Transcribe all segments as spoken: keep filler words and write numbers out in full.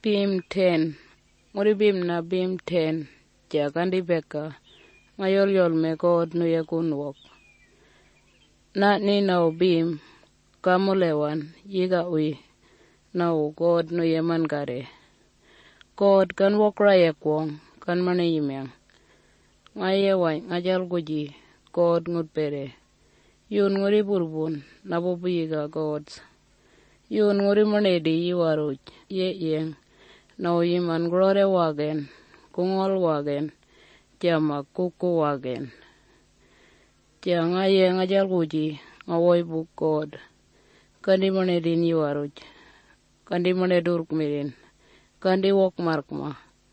Bim ten. Ngori bim na bim ten. Jakandi beka. Ngayol yol me God nuye kunwok. Na ni na bim. Kamulewan. Yiga ui. Na God nuye man gare. God kan wok raya kwong. Kan mane yimeng. Ngaye wai ngajal guji. God ngut pere. Yun ngori burbun. Nabubu yiga gods. Yun ngori manedi yiwaruj. Ye yeng. Na yiman glore wagen. Kungol wagen. Tiama kuku wagen. Tia ngaye ngajal guji. Ngawoy buk God. Kandi manedi yiwaruj. Kandi manedurk mirin. Kandi wok markma.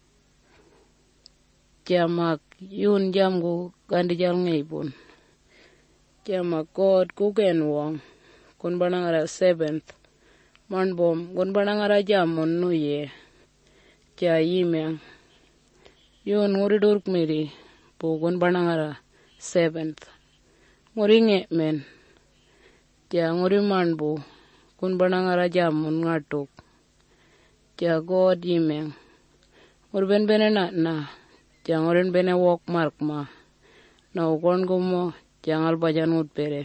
Tiamak yun jamgu kandi jal ngaybun. Tiamak God kuken wong. Kun banangara seventh. Manbom kun banangara jamun nuye. Tia yimeng. Yun nguri durk miri. Po kun banangara seventh. Nguri ngemen. Tia nguri manbu. Kun banangara jamun ngatuk. Tia God yimeng. Nguri ben bene na na. Tia nguri bene wok markma. Na ukon gumo. Tia ngal bajan ngut pere.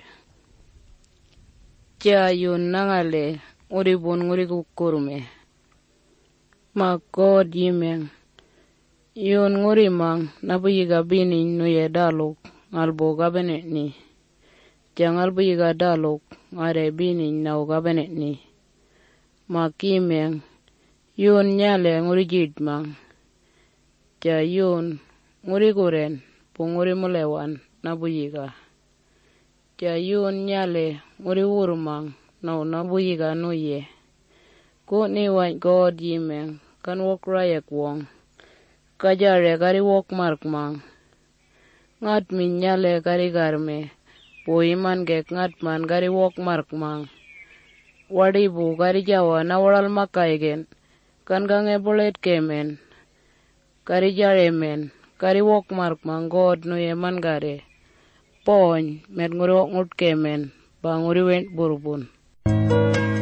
Tia yun nangale. Nguri bun nguri kukurume. Ma God yimeng. Yun nguri mang. Nabu yiga bini nuye daluk. Ngalbo gabenet ni. Tia ngalbo yiga daluk. Ngare bini na ugabenet ni. Ma kimeng. Yun nyale nguri jidmang. Tia yun nguri kuren. Punguri mulewan. Nabu yiga. Tia yun nyale nguri urmang. Na nabu yiga nuye. Ku ni waj God yimeng. Kan wok raya kwong. Kajare kari wok markmang. Ngat min nyale kari garme. Po iman gek ngat man kari wok markmang. Wadibu kari jawa na waral makaigen. Kan gange bolet kemen. Kari jare men. Kari wok markmang God nuye man gare. Pony met nguri wok ngut kemen. Ba nguri went burbun.